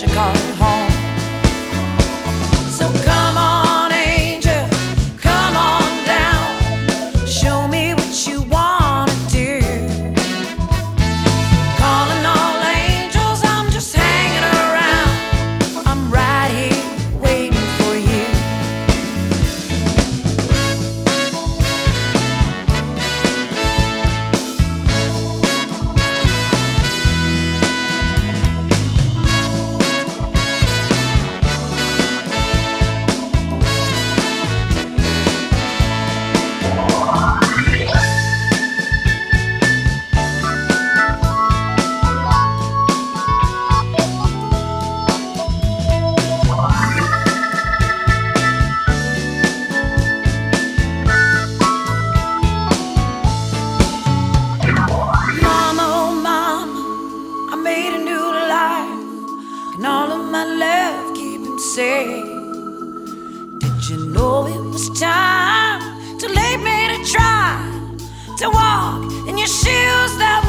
you call home. So come on, angel, come on down. Show me what you wanna do. Calling all angels, I'm just hanging around. I'm right here waiting for you. And all of my love keep him safe. Did you know it was time, too late me to try to walk in your shoes that